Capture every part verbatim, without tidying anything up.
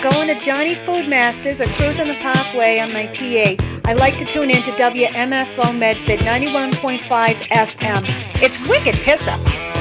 going to Johnny Food Masters or cruising the Parkway on my T A, I like to tune in to W M F O Medford ninety-one point five F M. It's wicked pisser.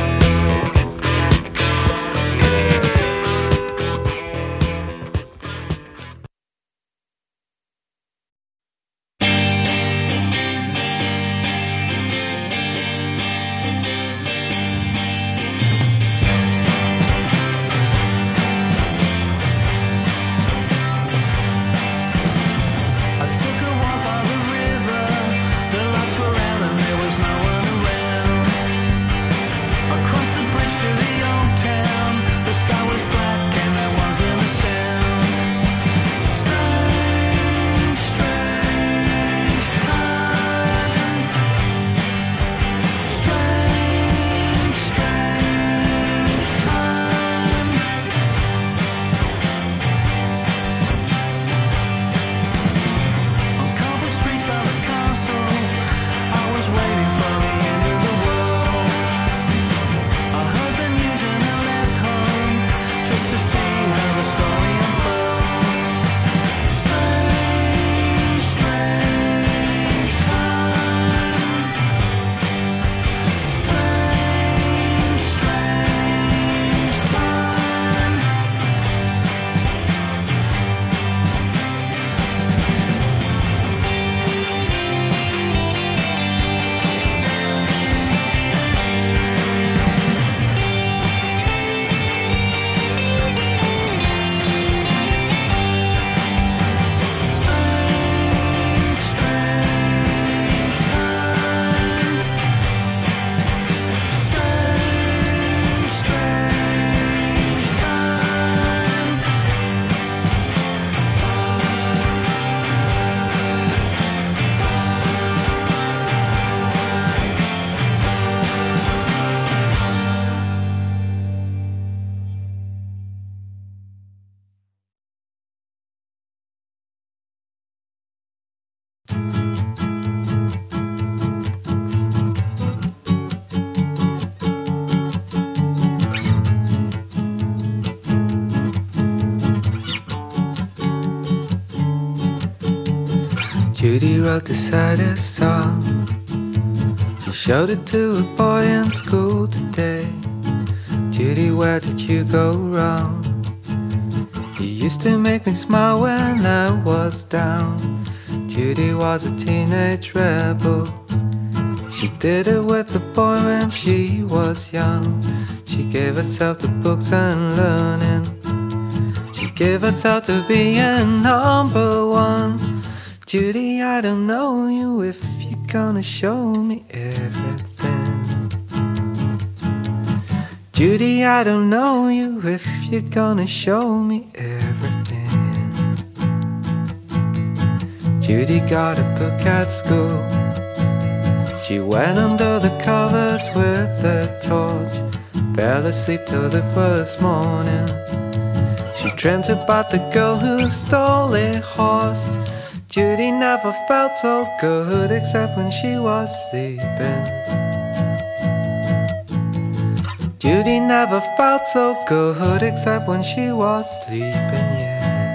Judy wrote the saddest song. She showed it to a boy in school today. Judy, where did you go wrong? You used to make me smile when I was down. Judy was a teenage rebel. She did it with a boy when she was young. She gave herself to books and learning. She gave herself to being number one. Judy, I don't know you if you're gonna show me everything. Judy, I don't know you if you're gonna show me everything. Judy got a book at school. She went under the covers with a torch, fell asleep till the first morning. She dreamt about the girl who stole a horse. Judy never felt so good except when she was sleeping. Judy never felt so good except when she was sleeping, yeah.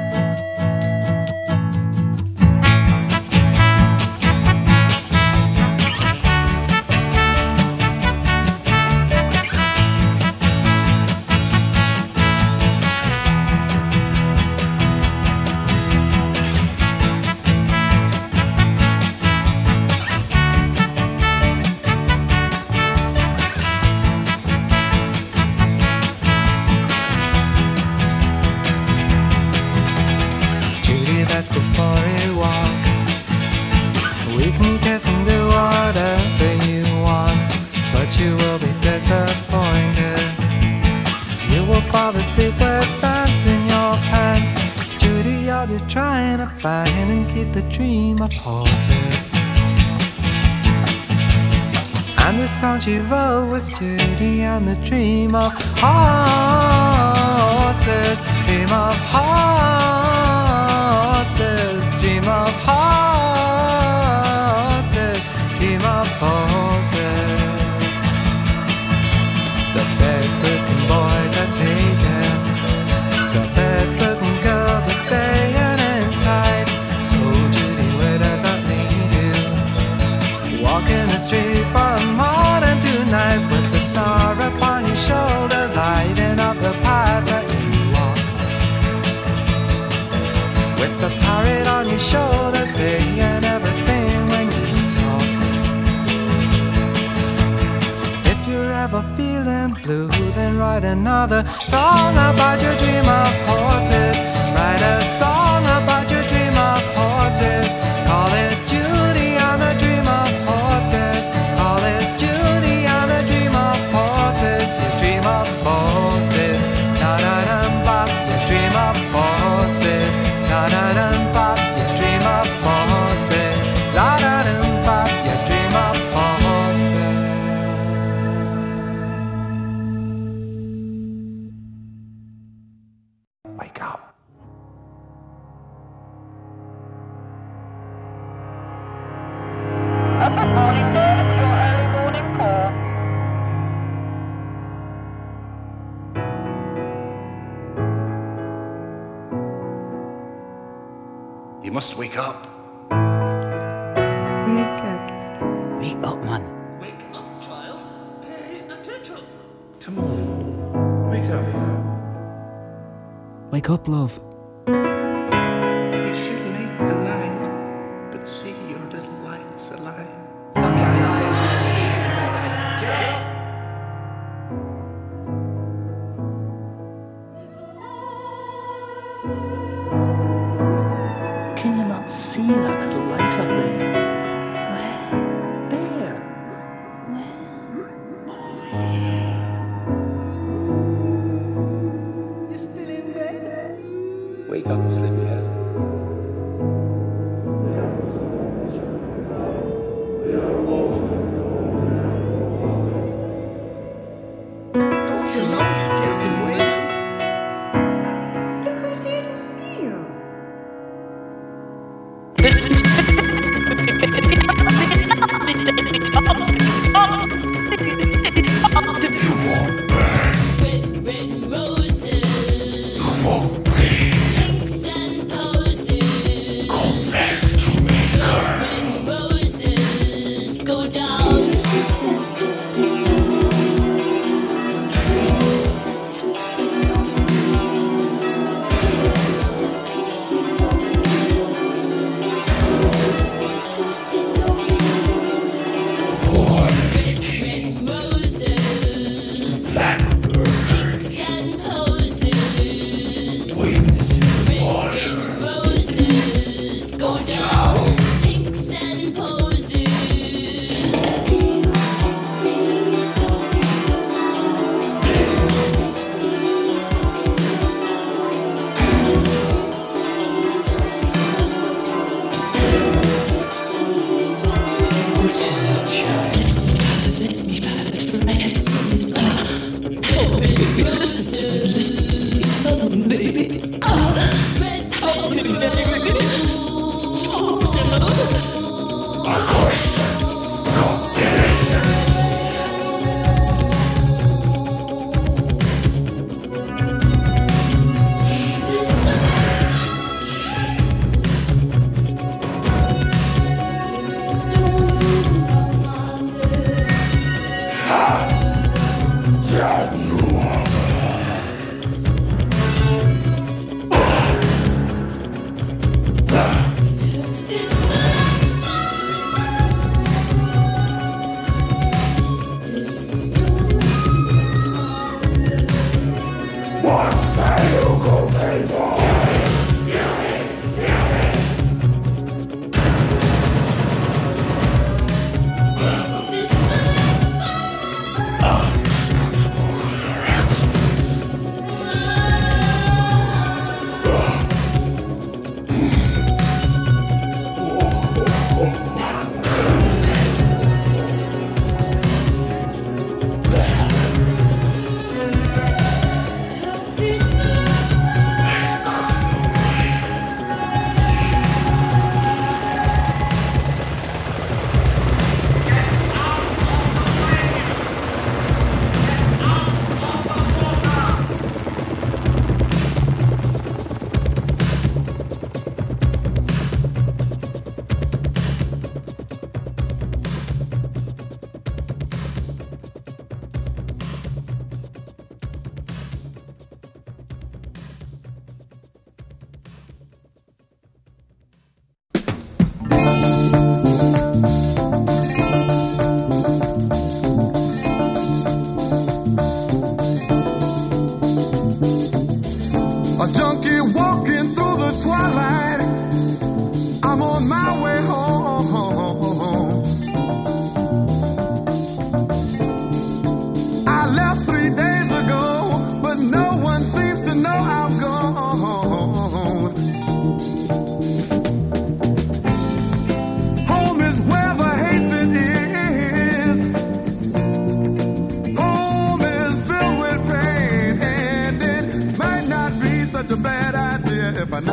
Let's go for a walk. We can kiss and do whatever you want, but you will be disappointed. You will fall asleep with bands in your pants. Judy, you're just trying to find and keep the dream of horses. And the song she wrote was Judy and the dream of horses. Dream of horses. Dream of horses. Dream of horses. The best looking boys are taken. The best looking girls with a parrot on your shoulder, saying everything when you talk. If you're ever feeling blue, then write another song about your dream of horses. Write a song about your dream of horses. Call it Judy and the dream of horses. Call it Judy and the dream of horses. You dream of horses. Da da dum bop. You dream of horses. Da da dum bop. You dream of horses. Da da dum bop. You dream of horses. Wake up. Good morning, sir. It's your early morning call. You must wake up. Wake up. Wake up, man. Wake up, child. Pay attention. Come on, wake up. Wake up, love. You should make the night, but see your little lights alive. Can you not see that little light up there? Where? There. Where? You're still in bed. Wake up, sleepyhead. Don't you know you've kept him waiting? Look who's here to see you. Red, red roses. Pinks and posies. Confess to me, girl. Red roses go down.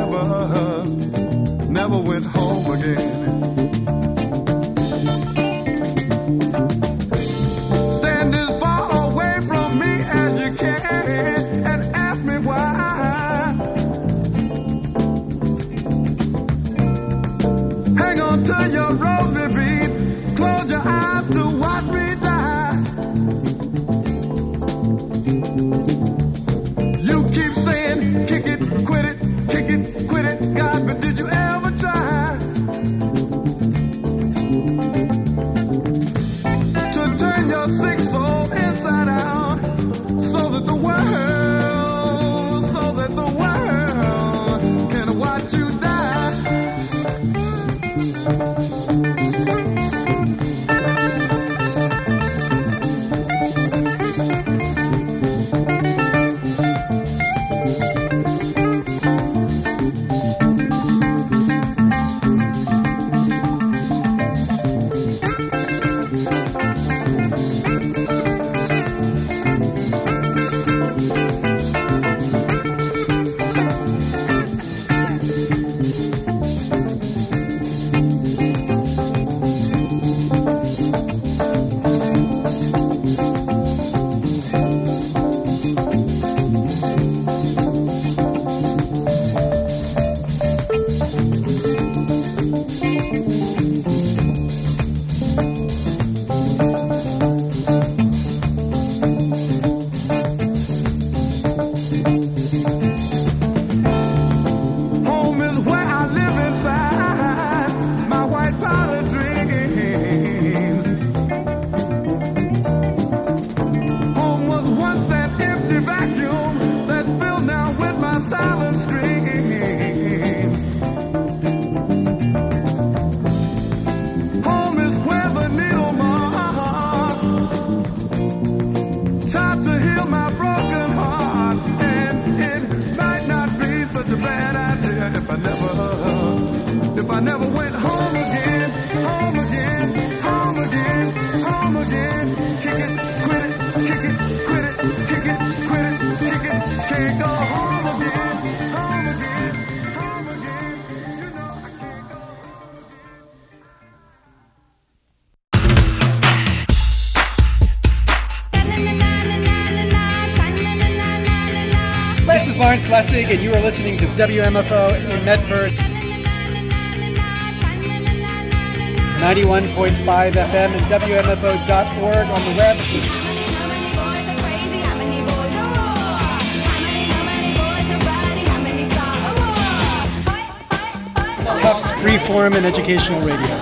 never, never went home again. Stand as far away from me as you can and ask me why. Hang on to your rosy beads, close your eyes to watch me die. You keep saying, kick it, quit it, kick it, quit it, God, but did you ever try to turn your sick soul inside out so that the world, so that the world can watch you die? This is Lawrence Lessig, and you are listening to W M F O in Medford, ninety-one point five F M and W M F O dot org on the web. Tufts Freeform and Educational Radio.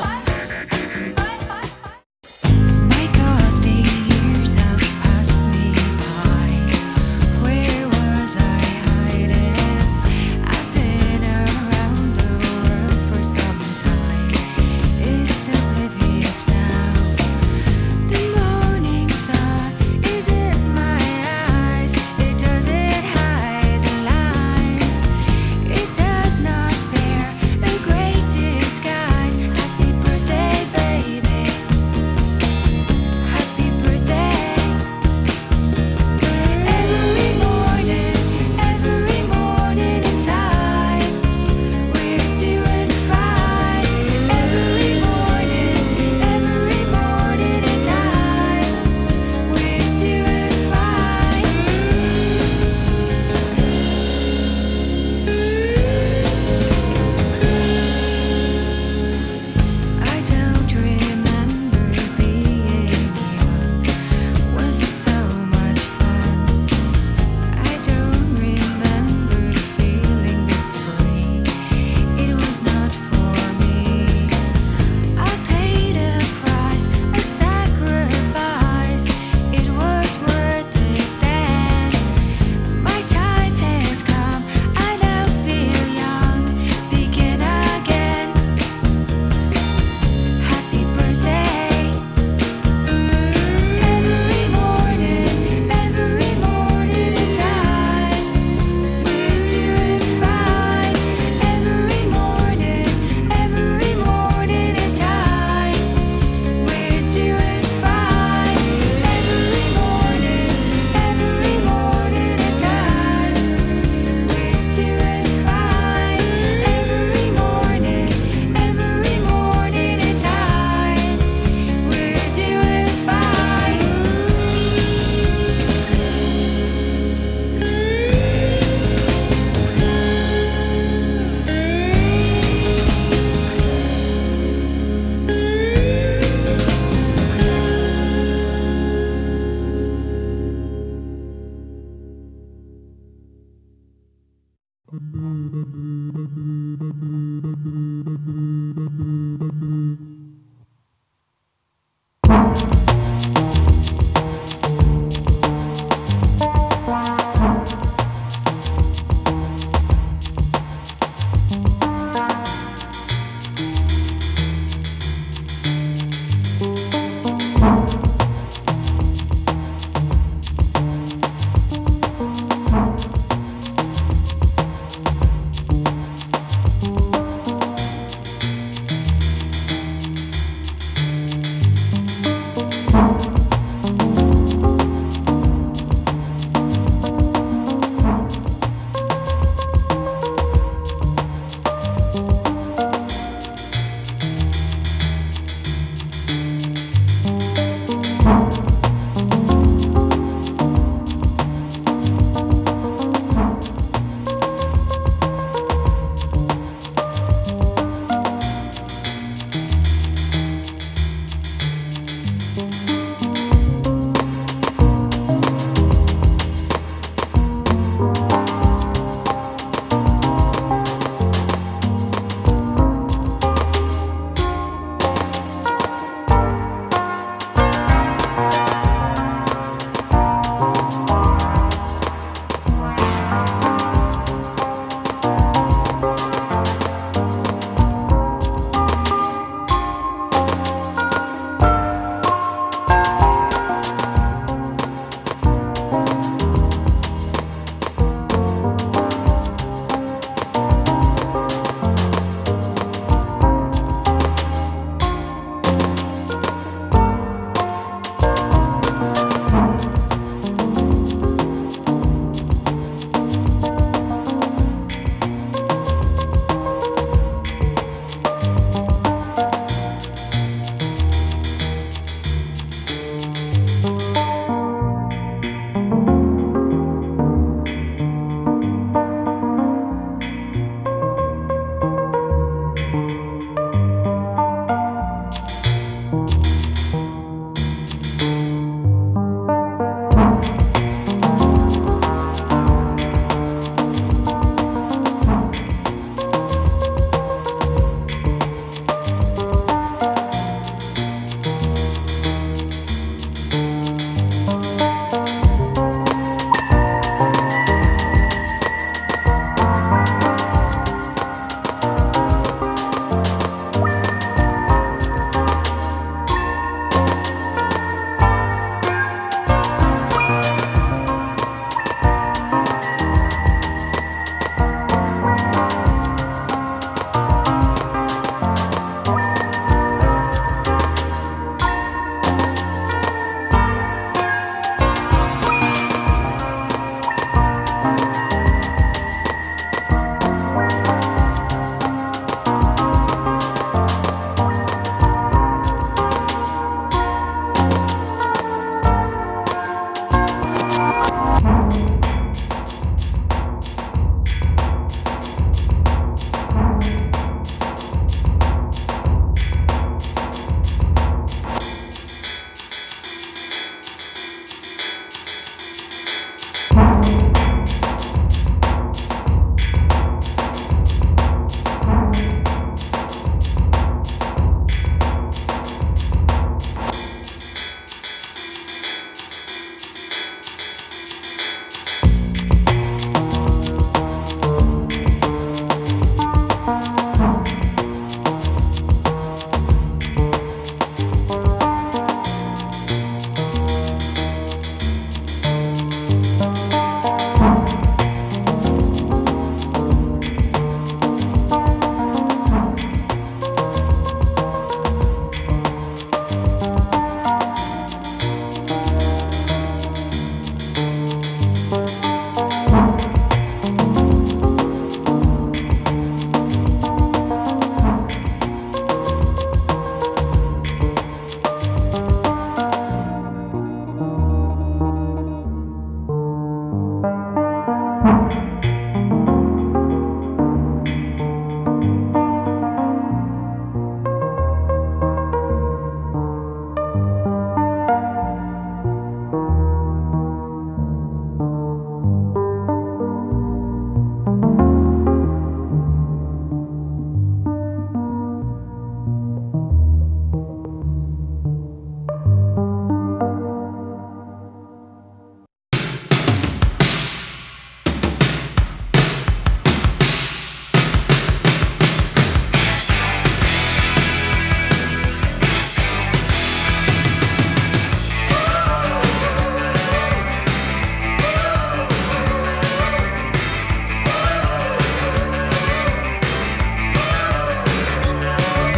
Happy birthday.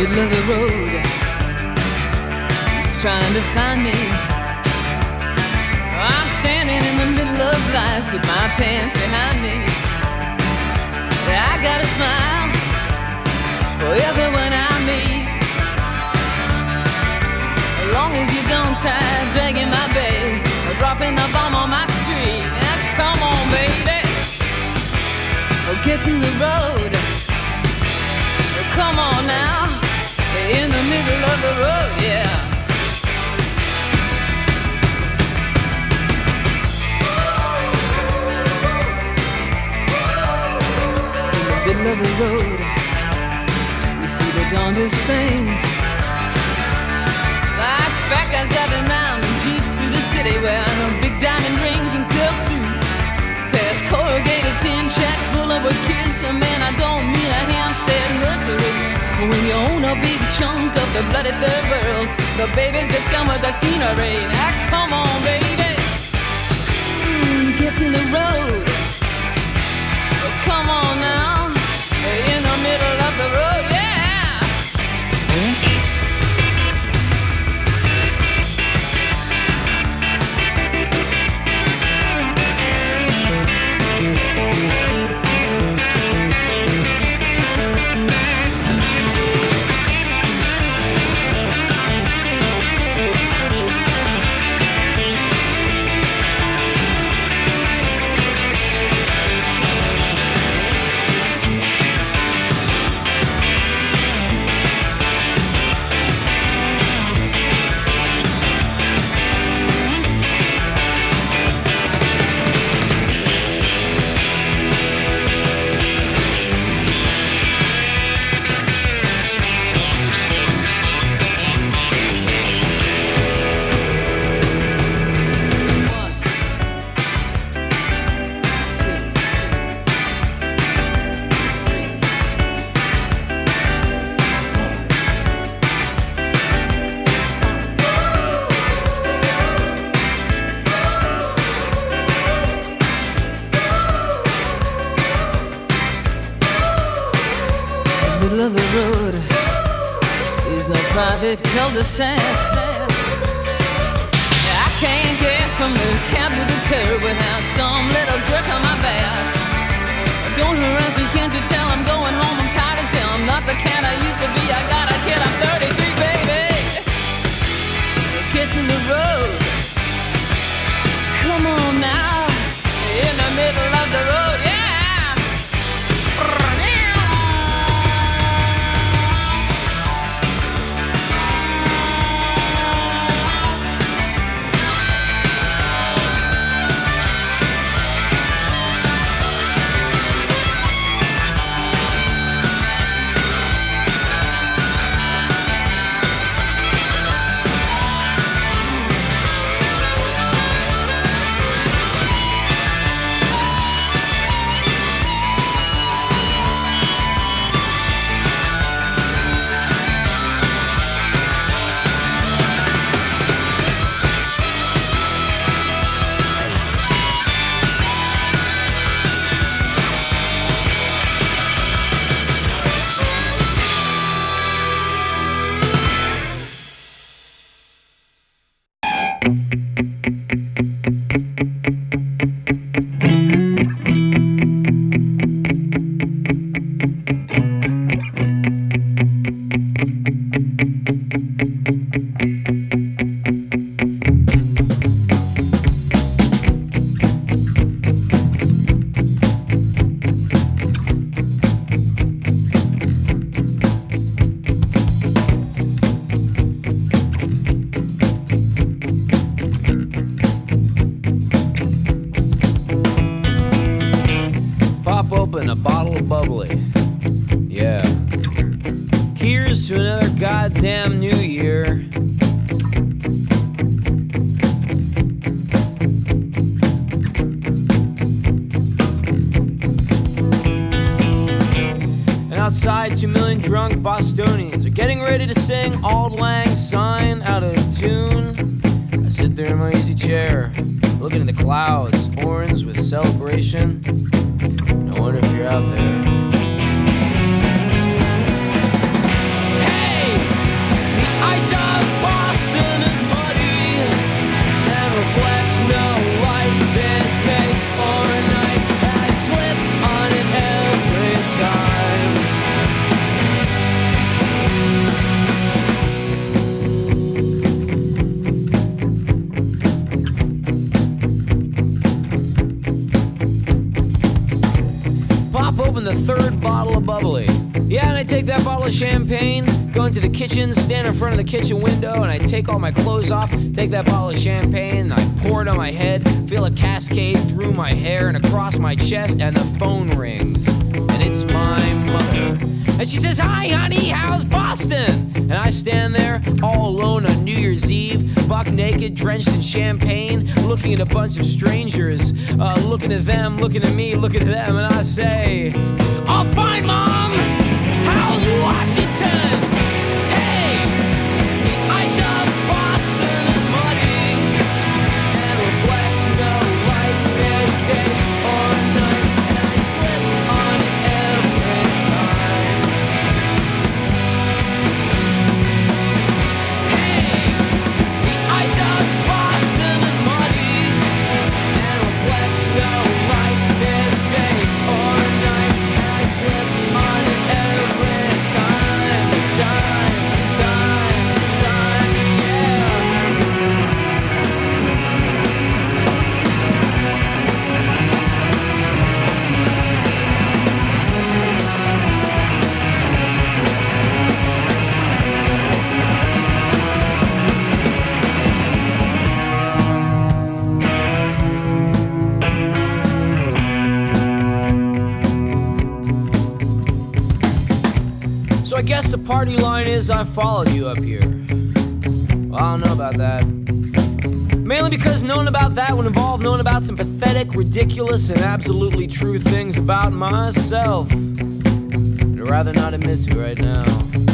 middle of the road. He's trying to find me. I'm standing in the middle of life with my pants behind me. I got a smile for everyone I meet. As long as you don't try dragging my bag or dropping the bomb on my street. Now, come on, baby, oh, get in the road. Oh, come on now, in the middle of the road, yeah. Middle of the road, you see the darndest things, like fat guys driving round in jeeps through the city wearing big diamond rings and silk suits, past corrugated tin shacks full of kids. So man, I don't mean a Hampstead nursery. When you own a big chunk of the bloody third world, the babies just come with the scenery. Now come on, baby, mm, get in the road. Oh, come on now, in the middle of the road, yeah. Of the road is no private cul-de-sac. I can't get from the cab to the curb without some little jerk on my back. Don't harass me, can't you tell I'm going home? I'm tired as hell, I'm not the cat I used to be. I got a kid, I'm thirty-three, baby. Get in the road. Come on now, in the middle of the road, yeah. Open a bottle of bubbly. Yeah. Here's to another goddamn new year. And outside, two million drunk Bostonians are getting ready to sing Auld Lang Syne out of tune. I sit there in my easy chair, looking at the clouds, orange with celebration. I wonder if you're out there. Hey! I take that bottle of champagne, go into the kitchen, stand in front of the kitchen window, and I take all my clothes off, take that bottle of champagne, and I pour it on my head, feel a cascade through my hair and across my chest, and the phone rings. And it's my mother. And she says, "Hi, honey, how's Boston?" And I stand there all alone on New Year's Eve, buck naked, drenched in champagne, looking at a bunch of strangers, uh, looking at them, looking at me, looking at them, and I say, "All fine, Mom. How's Washington? Hey, the ice of Boston is muddy and reflects no light midday or night, and I slip on it every time. Hey, the ice of Boston is muddy and reflects no light midday or night, and I slip on it every time, time, time, time, yeah." So I guess the party line is I followed you up here. Well, I don't know about that. Mainly because knowing about that would involve knowing about some pathetic, ridiculous, and absolutely true things about myself that I'd rather not admit to right now.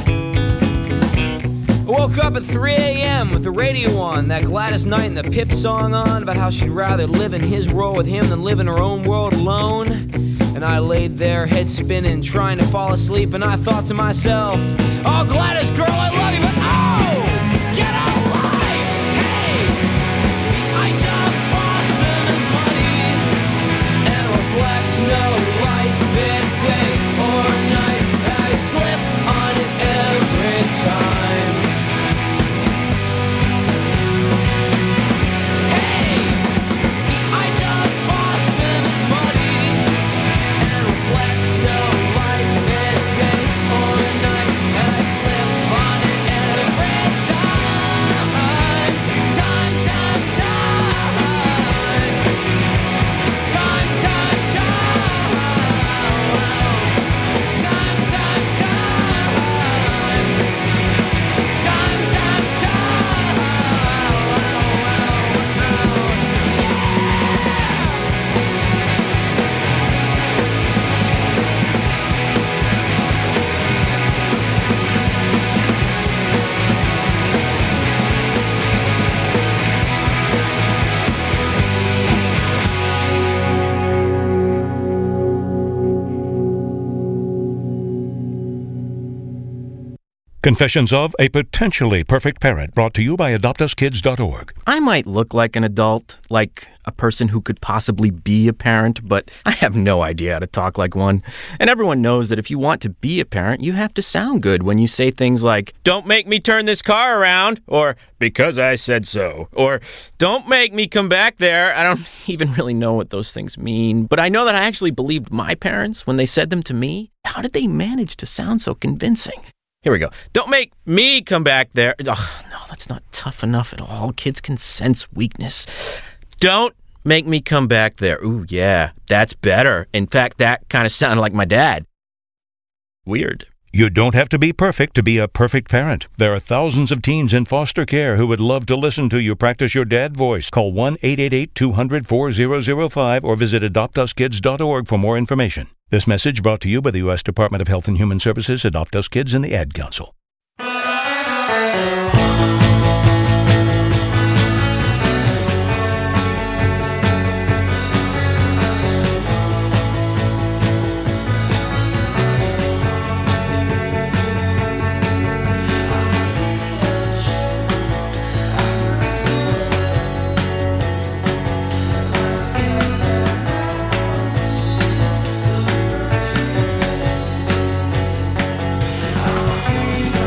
I woke up at three a.m. with the radio on, that Gladys Knight and the Pip song on, about how she'd rather live in his world with him than live in her own world alone. And I laid there, head spinning, trying to fall asleep, and I thought to myself, "Oh, Gladys, girl, I love you, but oh, get a life! Hey, the ice of Boston is muddy and reflects no light midday or night, and I slip on it every time. Hey, the ice of Boston is muddy and reflects no light midday or night, and I slip on it every time, time, time, time, time, time, time, time, time, time, time, Confessions of a Potentially Perfect Parent, brought to you by adopt us kids dot org. I might look like an adult, like a person who could possibly be a parent, but I have no idea how to talk like one. And everyone knows that if you want to be a parent, you have to sound good when you say things like, "Don't make me turn this car around," or "because I said so," or "Don't make me come back there." I don't even really know what those things mean, but I know that I actually believed my parents when they said them to me. How did they manage to sound so convincing? Here we go. "Don't make me come back there." Ugh, no, that's not tough enough at all. Kids can sense weakness. "Don't make me come back there." Ooh, yeah, that's better. In fact, that kind of sounded like my dad. Weird. You don't have to be perfect to be a perfect parent. There are thousands of teens in foster care who would love to listen to you practice your dad voice. Call one eight eight eight, two hundred, four thousand five or visit adopt us kids dot org for more information. This message brought to you by the U S Department of Health and Human Services, Adopt Us Kids, and the Ad Council. Thank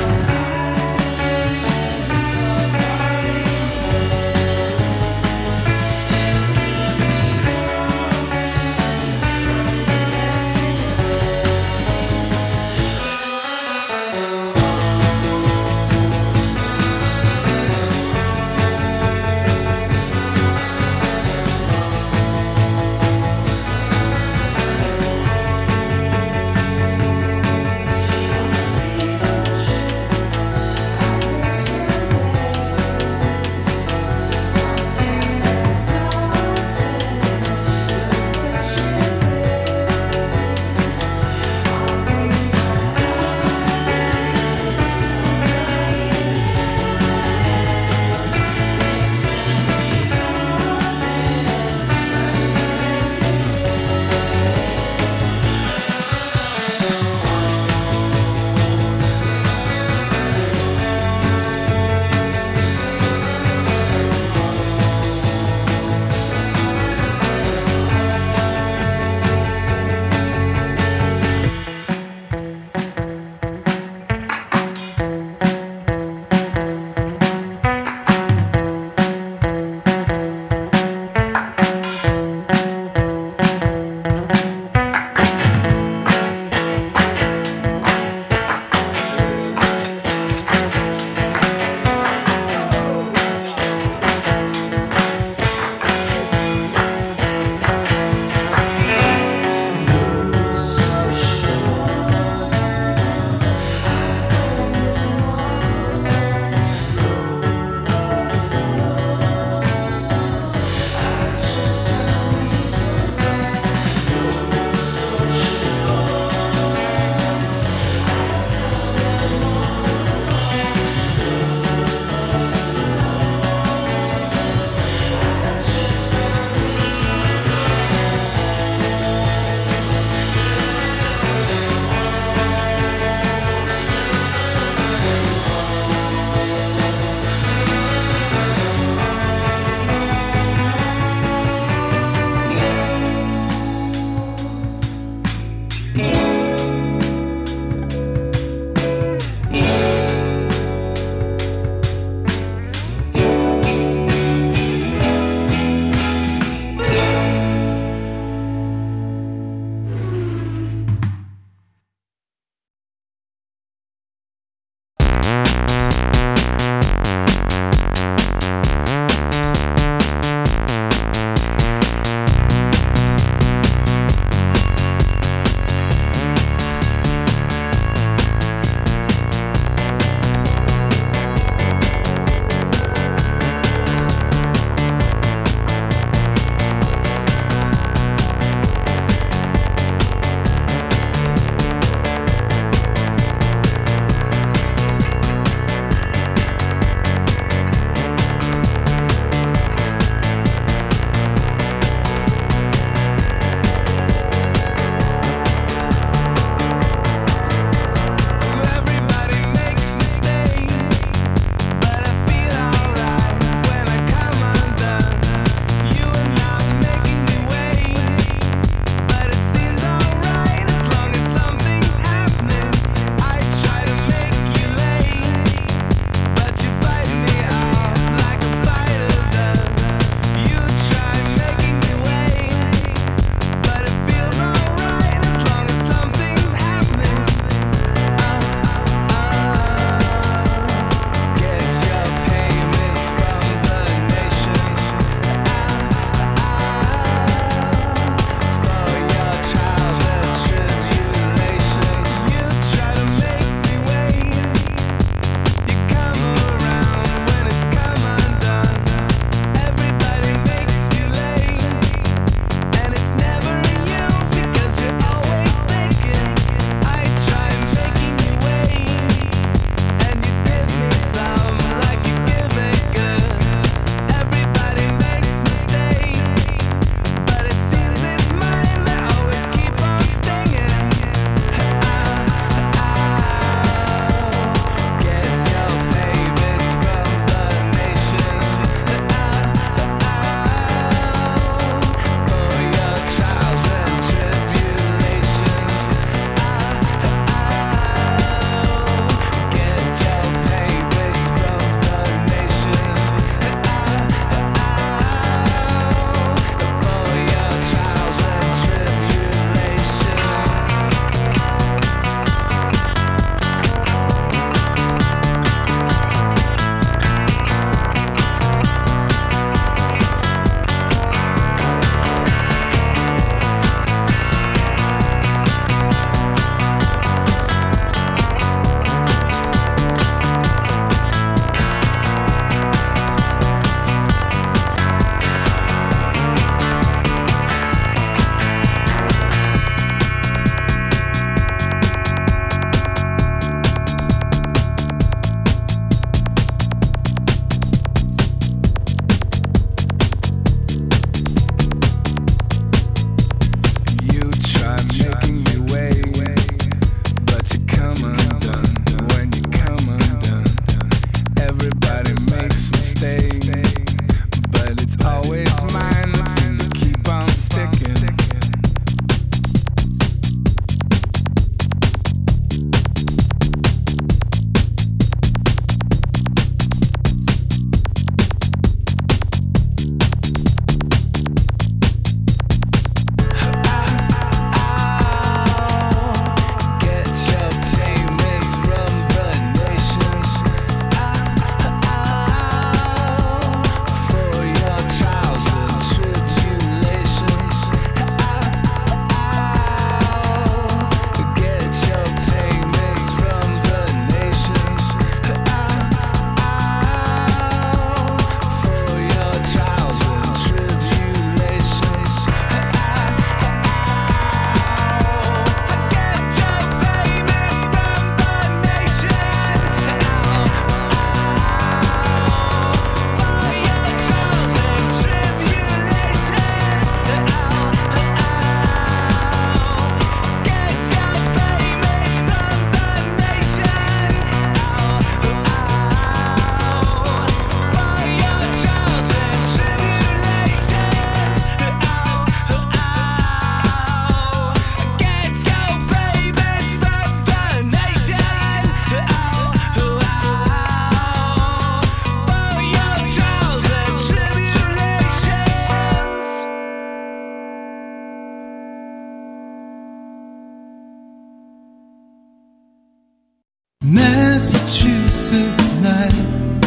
Massachusetts night,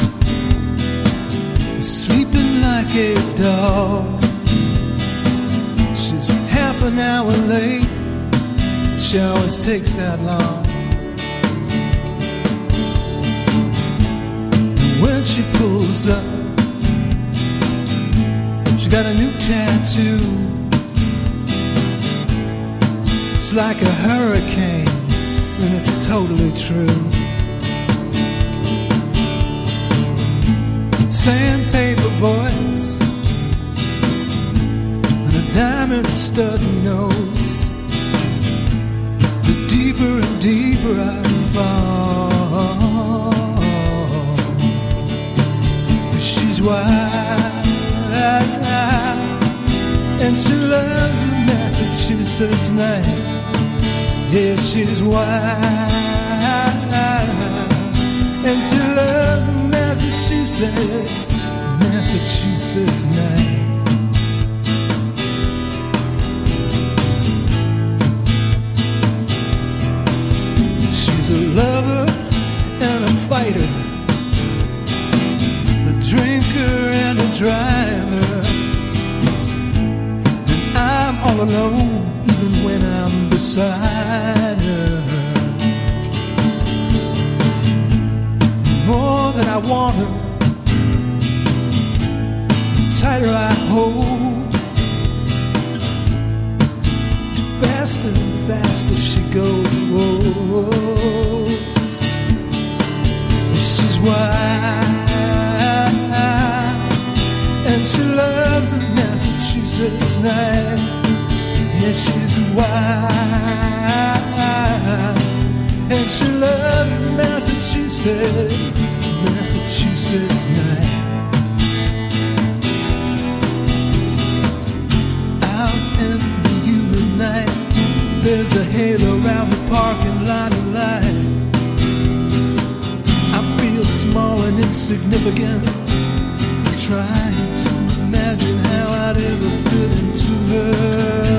sleeping like a dog. She's half an hour late, she always takes that long. And when she pulls up, she got a new tattoo. It's like a hurricane, and it's totally true. Sandpaper voice and a diamond stud nose. The deeper and deeper I fall, she's wild, and she loves the Massachusetts night. Yeah, she's wild, and she loves Massachusetts, Massachusetts night. She's a lover and a fighter, a drinker and a driver, and I'm all alone even when I'm beside her. More than I want her, the tighter I hold, faster and faster she goes. She's wild, and she loves the Massachusetts night. Yeah, she's wild, and she loves Massachusetts, Massachusetts night. Out in the humid night, there's a halo around the parking lot of light. I feel small and insignificant, trying to imagine how I'd ever fit into her.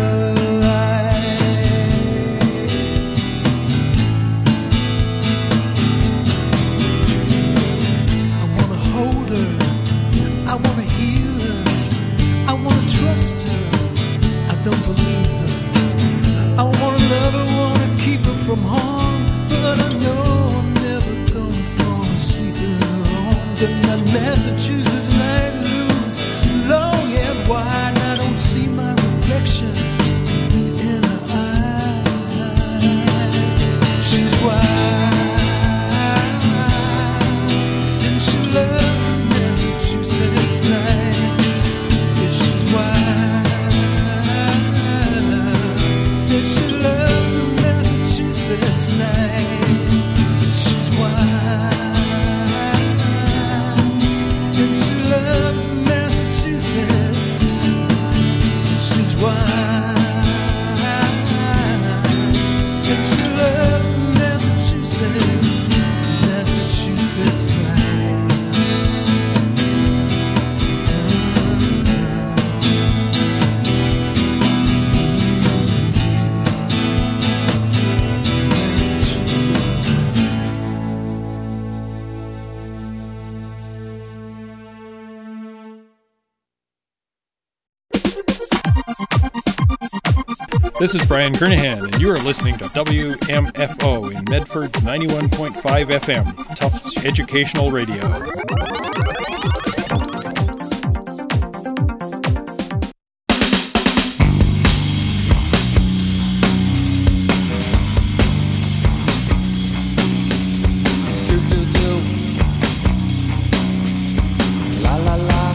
Trust her, I don't believe her. I wanna love her, wanna keep her from harm, but I know I'm never gonna fall asleep in her arms. And that Massachusetts night looms long and wide, I don't see my reflection in her eyes. She's wild, and she loves the Massachusetts night. She's wild, and she loves the Massachusetts night. She's wild, and she loves the Massachusetts. She's wild, and she loves the Massachusetts, Massachusetts night. This is Brian Kernahan, and you are listening to W M F O in Medford ninety-one point five F M, Tufts Educational Radio. La la la.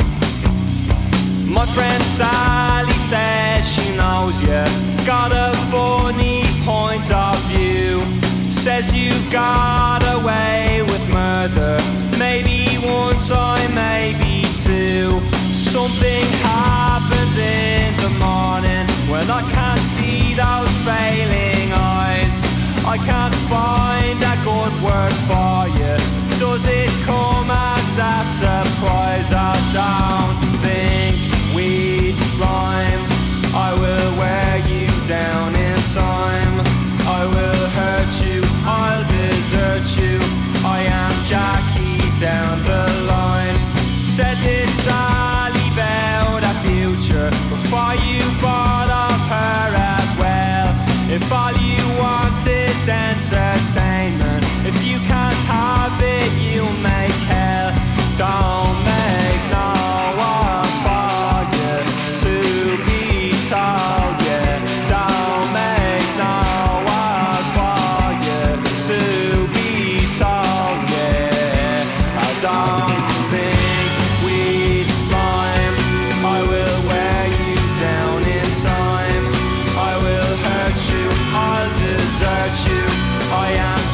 My friend Sally says she knows you got a funny point of view. Says you've got away with murder, maybe one time, maybe two. Something happens in the morning when I can't see those failing eyes. I can't find a good word for you. Does it come as a surprise? I don't think we'd rhyme. I will wear you down in time. I will hurt you, I'll desert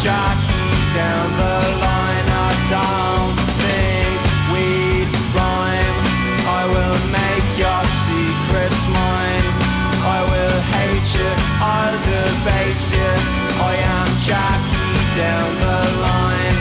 jockey down the line. I don't think we'd rhyme. I will make your secrets mine. I will hate you, I'll debase you. I am jockey down the line.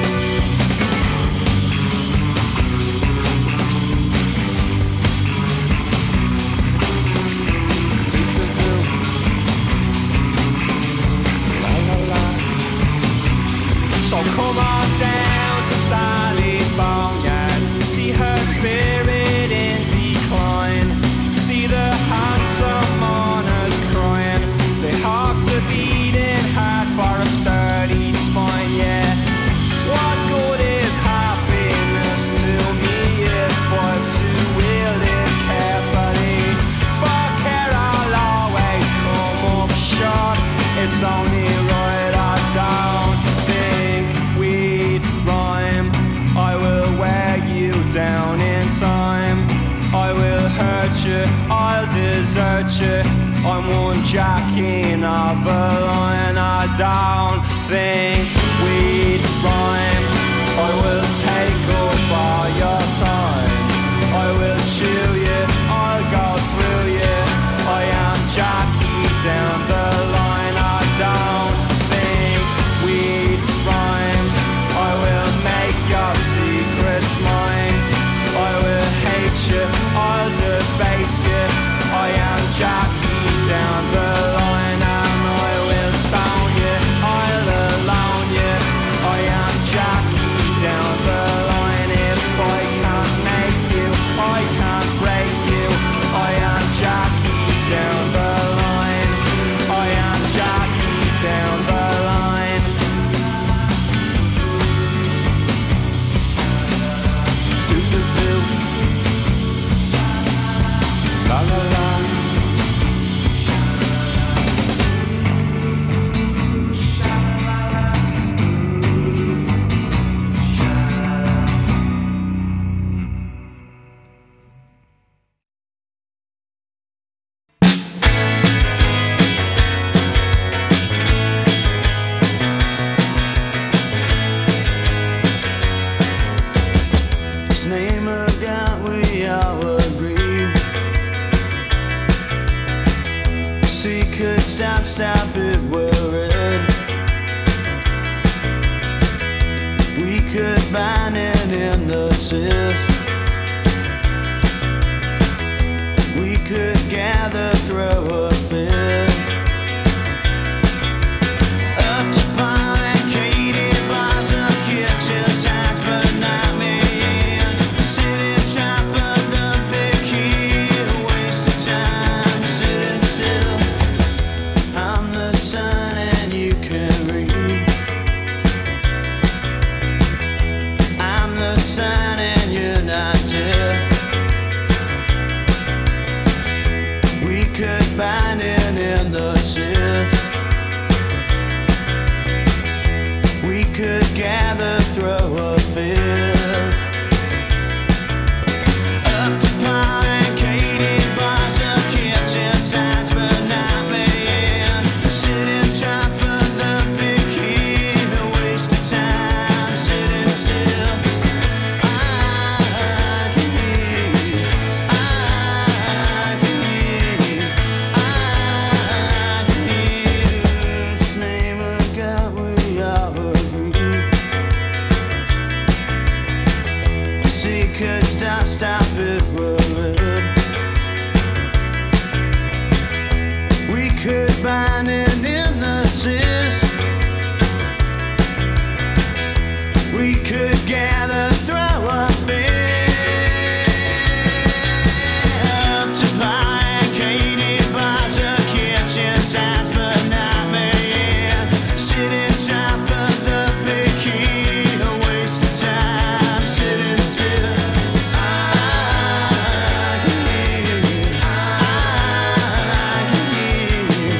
So come on down to Sally's boneyard. See her spirit in decline. See the handsome mourners crying. They hearts are beating hard for a sturdy spine, yeah. What good is happiness to me if I'm to wield it carefully? For care I'll always come up short. It's only right I don't think we'd rhyme. I will wear you down in time. I will hurt you, I'll desert you. I'm one jacking of a line. I don't think we'd rhyme. I will take up all your time. I will chew you, I'll go through you. I am jockey down the line. I don't think we'd rhyme. I will make your secrets mine. I will hate you, I'll debase you. I am jockey down the line, and I will stone you, I'll alone you. I am jockey down the line. If I can't make you, I can't break you. I am jockey down the line. I am jockey down the line. Do do do. La la la. His name of God, we all agree. Secret, stop, stop it, worried. We could bind it in the cyst. We could gather, throw a fit. Up to barricaded bars of kitchen signs, but not me. Sitting trying for the big key, a waste of time. Sitting still, I'm the sun and you can read. I'm the sun and you're not dead. We could bind it in the sift. We could gather, throw a fit. Up to barricaded bars of kitchen signs, but not me. Sitting trying for the big key, a waste of time. Sitting still, I can hear you. I can hear you. I can hear you. His name of God, we all agree. Secret, stop, stop it, worried. We could bind it in the cyst. We could gather, throw a fit. Up to barricaded bars of kitchen signs, but not me. Sitting trying for the big key, a waste of time. Sitting still, I can hear you. I can hear you.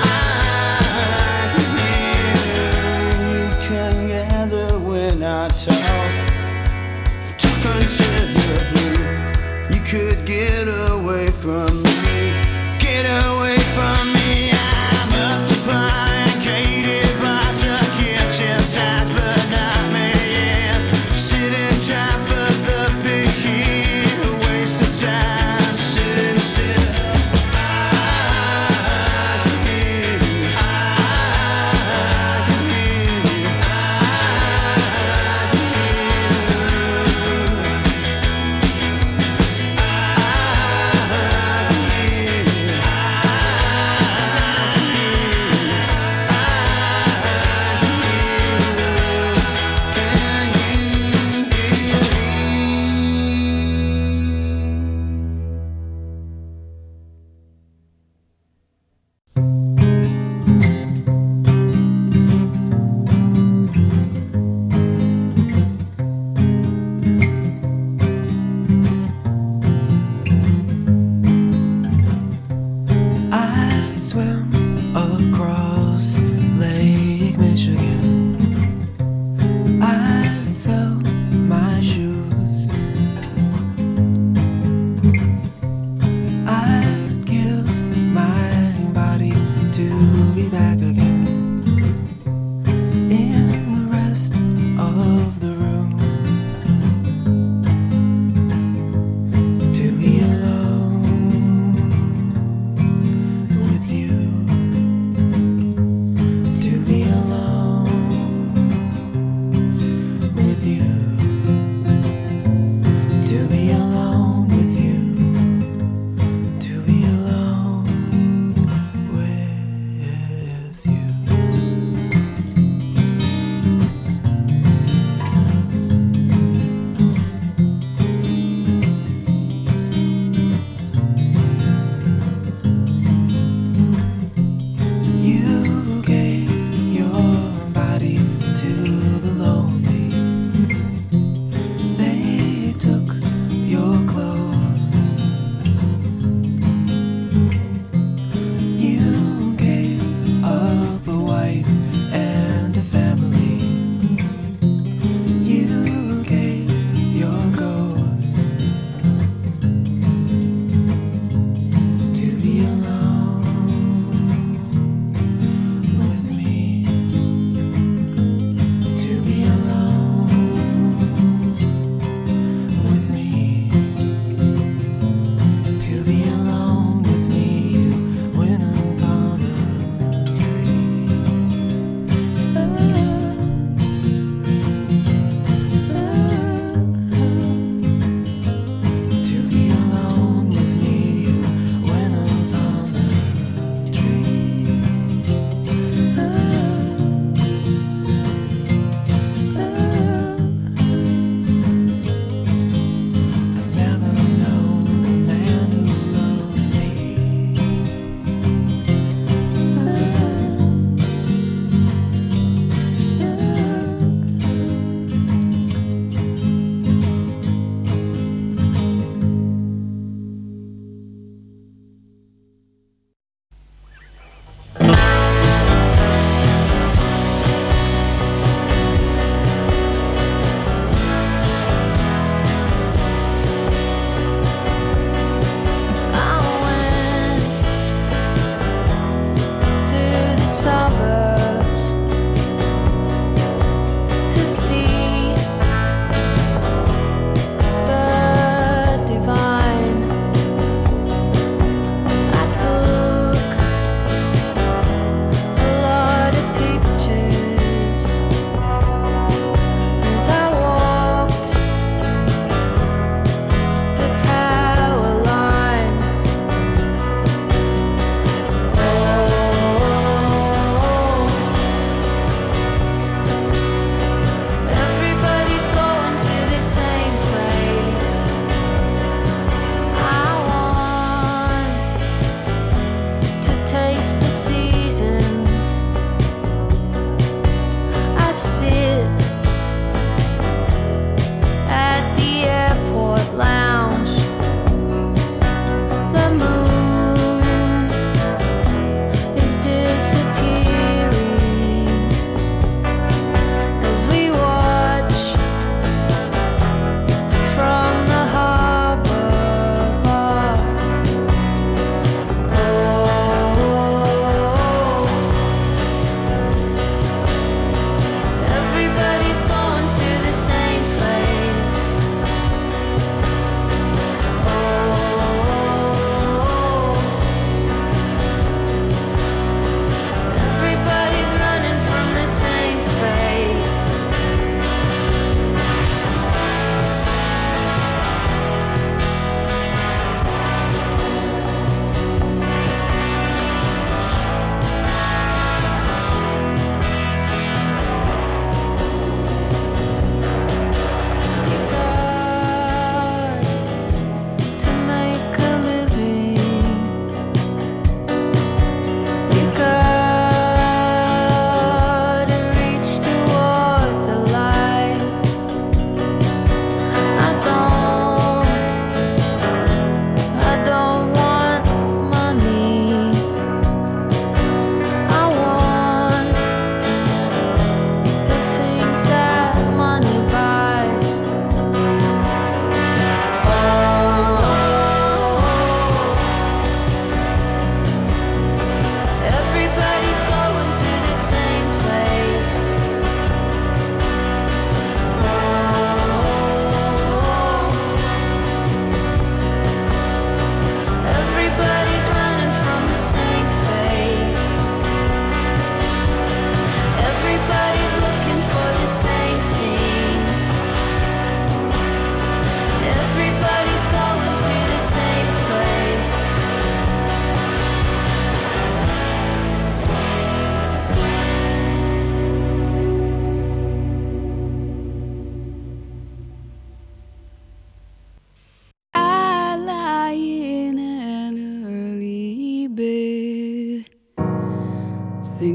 I can hear you. You can gather when I talk. Talk until you're blue. You could get away from me. Get away from me. I'm up to barricaded bars of kitchen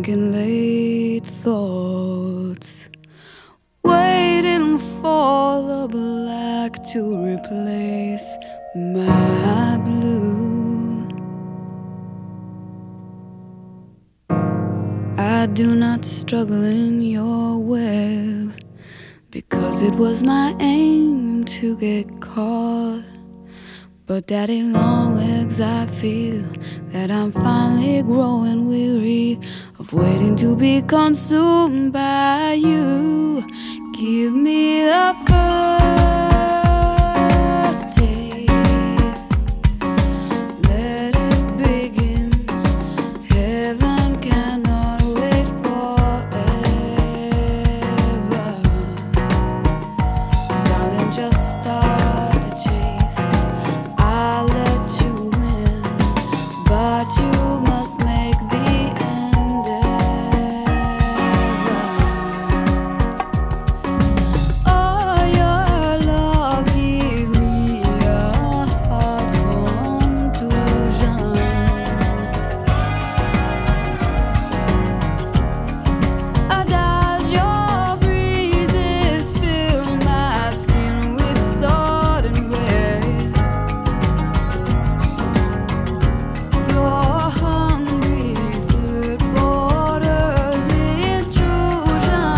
thinking late thoughts, waiting for the black to replace my blue. I do not struggle in your web, because it was my aim to get caught. But daddy long legs, I feel that I'm finally growing weary of waiting to be consumed by you. Give me the first taste, let it begin. Heaven cannot wait forever. Darling, just start the chase. I'll let you win, but you must make the endeavor. Oh, your love give me a heart contusion. As your breezes fill my skin with sudden red, your hungry food borders intrusion,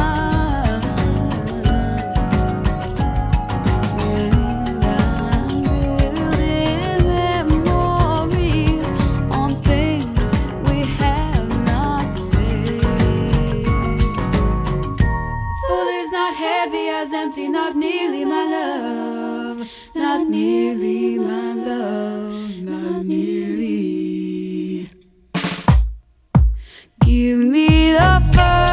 and I'm building memories on things we have not said. Full is not heavy as empty, not nearly my love, not nearly my love, not nearly. Give me the first